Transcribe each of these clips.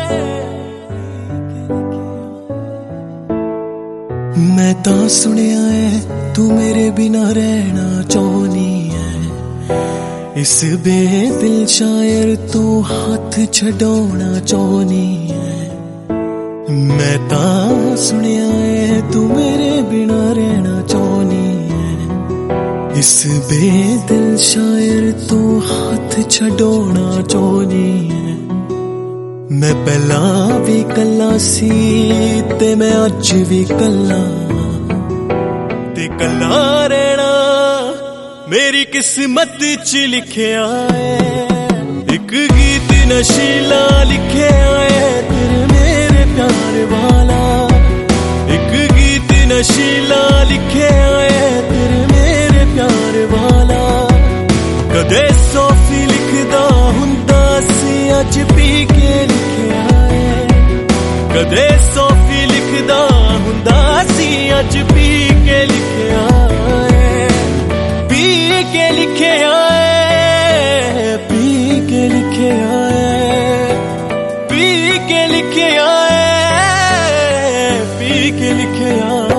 मैं तो सुनिया है तू मेरे बिना रहना चाहनी है, इस बेदिल शायर तू हाथ छड़ाना चाहनी है। मैं तो सुनिया है तू मेरे बिना रहना चाहनी है, इस बेदिल शायर तू हाथ छड़ाना चाहनी है। मैं पहला भी कला सी ते मैं अज भी कला, ते कला रहना मेरी किस्मत च लिखिया है। एक गीत नशीला लिखिया है तेरे मेरे प्यार वाला, एक गीत नशीला लिखिया है तेरे मेरे प्यार वाला। कदे सोफी लिखदा हुंदा सी अज पी के लिखिया है, कदे सोफी लिखदा हुंदा सी अज पी के लिखिया है। पी के लिखिया है, पी के लिखिया है, पी के लिखिया है, पी के लिखिया है।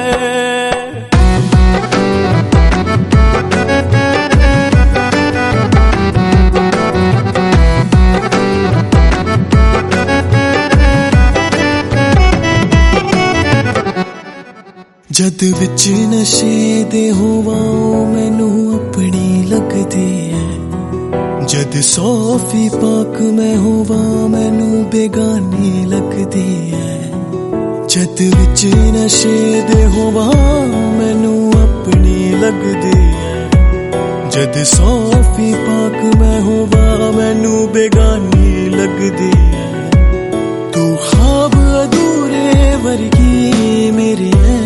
जद विच नशे दे होवां मैनू अपनी लगदी है, जद सोफी पाक मैं होवां मैनू बेगानी लगदी है। जद विच नशे दे होवां मैनू अपनी लगदी है, जद सोफी पाक मैं होवां मैनू बेगानी लगदी है। तू ख्वाब अधूरे वर्गी मेरे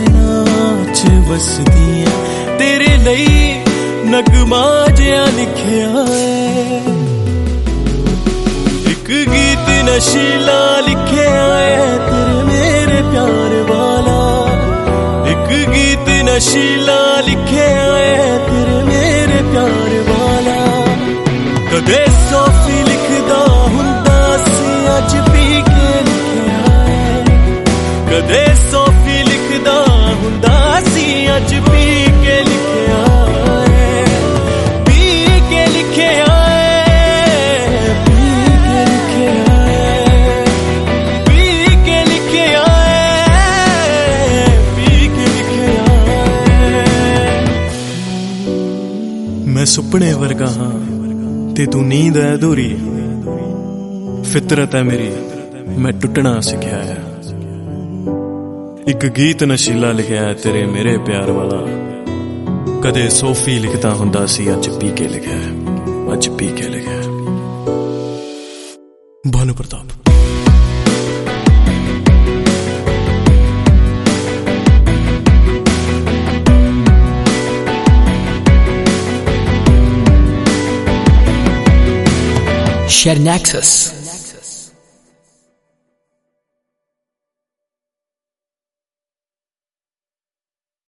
बसदी है, तेरे लई नगमा जिहा लिखिया है। एक गीत नशीला लिखिया है तेरे मेरे प्यार वाला, एक गीत नशीला लिखिया है तेरे मेरे प्यार वाला। कदे सोफी लिखदा हुंदा सी अज पी के लिखिया है, कदे सोफी लिखदा हुंदा अज पी के लिखिया है। पी के लिखिया है, पी के लिखिया है, पी के लिखिया है, पी के लिखिया है। मैं सुपने वर्गा हां ते तू नींद है अधूरी, फितरत है मेरी मैं टुटना सिखिया है। एक गीत नशीला लिखिया है तेरे मेरे प्यार वाला, कदे सोफी लिखता हुंदा सी अज पी के लिखिया है, अज पी के लिखिया है। भानु प्रताप। Share Nexus.